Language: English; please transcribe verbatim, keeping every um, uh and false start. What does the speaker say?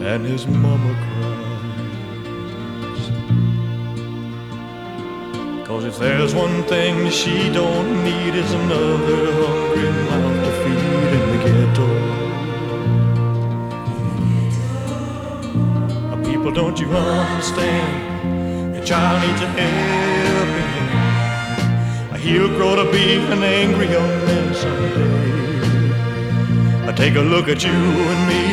and his mama cries. 'Cause if there's one thing she don't need, is another hungry mouth to feed in the ghetto. People, don't you understand? Your child needs a helping hand. He'll grow to be an angry young man someday. Take a look at you and me.